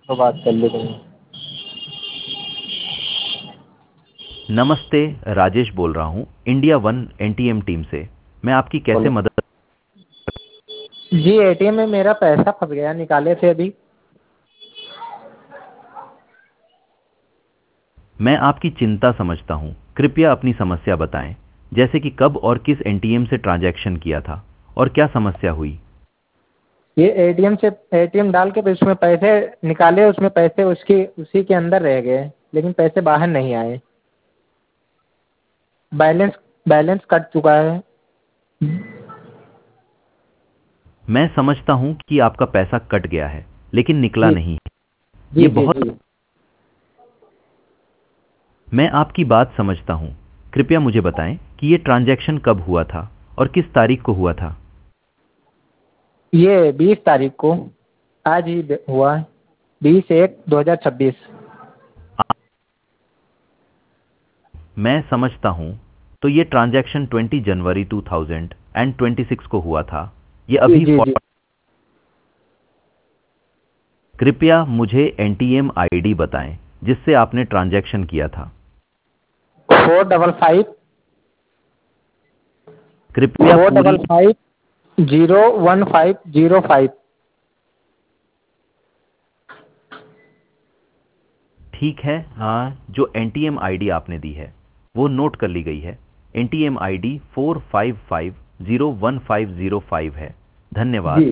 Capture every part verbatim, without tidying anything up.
तो बात कर ली तुमने। नमस्ते, राजेश बोल रहा हूँ इंडिया वन एनटीएम टीम से। मैं आपकी कैसे बोलो। मदद। जी एटीएम में मेरा पैसा फंस गया, निकाले थे अभी। मैं आपकी चिंता समझता हूँ। कृपया अपनी समस्या बताएं, जैसे कि कब और किस एनटीएम से ट्रांजैक्शन किया था और क्या समस्या हुई। ये एटीएम से एटीएम डाल के फिर उसमें पैसे निकाले, उसमें पैसे उसकी उसी के अंदर रह गए, लेकिन पैसे बाहर नहीं आए। बैलेंस बैलेंस कट चुका है। मैं समझता हूँ कि आपका पैसा कट गया है, लेकिन निकला जी नहीं। ये जी जी बहुत। जी। मैं आपकी बात समझता हूँ। कृपया मुझे बताएं कि ये ट्रांजैक्शन कब हुआ था और किस तारीख को हुआ था। ये बीस तारीख को, आज ही हुआ है। बीस एक दो हजार छब्बीस। मैं समझता हूँ। तो ये ट्रांजैक्शन बीस जनवरी दो हज़ार छब्बीस को हुआ था। ये जी अभी जी फॉर। जी। कृपया मुझे एनटीएम आईडी बताएं जिससे आपने ट्रांजैक्शन किया था। फोर डबल फाइव कृपया फोर पूरी। Double five zero one five zero five. ठीक है, हाँ, जो एनटीएम आईडी आपने दी है वो नोट कर ली गई है। NTM ID four five five zero one five zero five है। धन्यवाद। जी।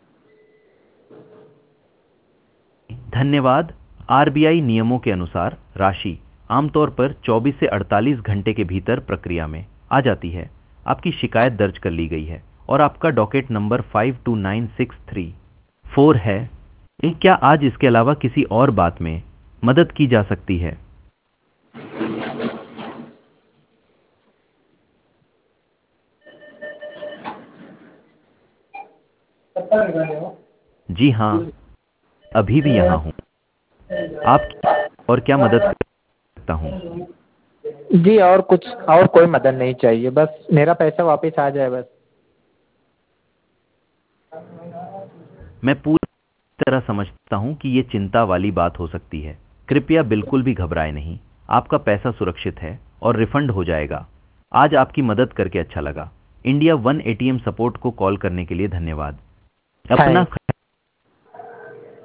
धन्यवाद। आरबीआई नियमों के अनुसार राशि आमतौर पर चौबीस से अड़तालीस घंटे के भीतर प्रक्रिया में आ जाती है। आपकी शिकायत दर्ज कर ली गई है और आपका docket number five two nine six three four है। ए, क्या आज इसके अलावा किसी और बात में मदद की जा सकती है। जी हाँ, अभी भी यहाँ हूँ। आपकी और क्या मदद कर सकता हूँ। जी और कुछ और कोई मदद नहीं चाहिए, बस मेरा पैसा वापस आ जाए बस। मैं पूरी तरह समझता हूँ कि ये चिंता वाली बात हो सकती है। कृपया बिल्कुल भी घबराएं नहीं। आपका पैसा सुरक्षित है और रिफंड हो जाएगा। आज आपकी मदद करके अच्छा लगा। इंडिया वन एटीएम सपोर्ट को कॉल करने के लिए धन्यवाद। अपना थैंक्स।